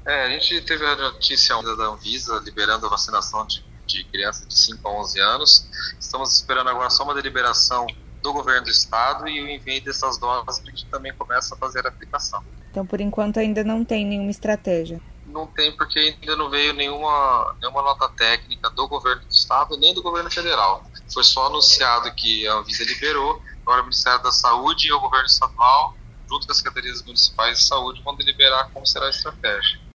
A gente teve a notícia da Anvisa liberando a vacinação de crianças de 5 a 11 anos. Estamos esperando agora só uma deliberação do governo do estado e o envio dessas doses para que a gente também comece a fazer a aplicação. Então, por enquanto, ainda não tem nenhuma estratégia? Não tem, porque ainda não veio nenhuma nota técnica do governo do estado nem do governo federal. Foi só anunciado que a Anvisa liberou, agora o Ministério da Saúde e o governo estadual, junto com as secretarias municipais de saúde, vão deliberar como será a estratégia.